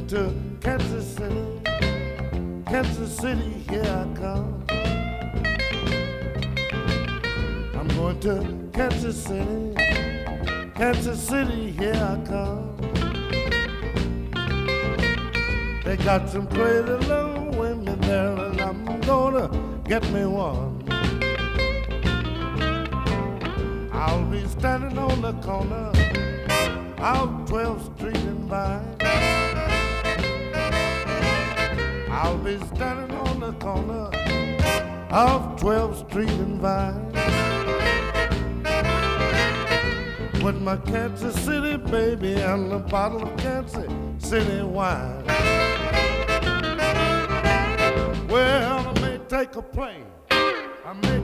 to Kansas City. Kansas City, here I come. I'm going to Kansas City. Kansas City, here I come. They got some crazy little women there, and I'm gonna get me one. I'll be standing on the corner of 12th Street and Vine. I'll be standing on the corner of 12th Street and Vine with my Kansas City baby and a bottle of Kansas City wine. Well, I may take a plane, I may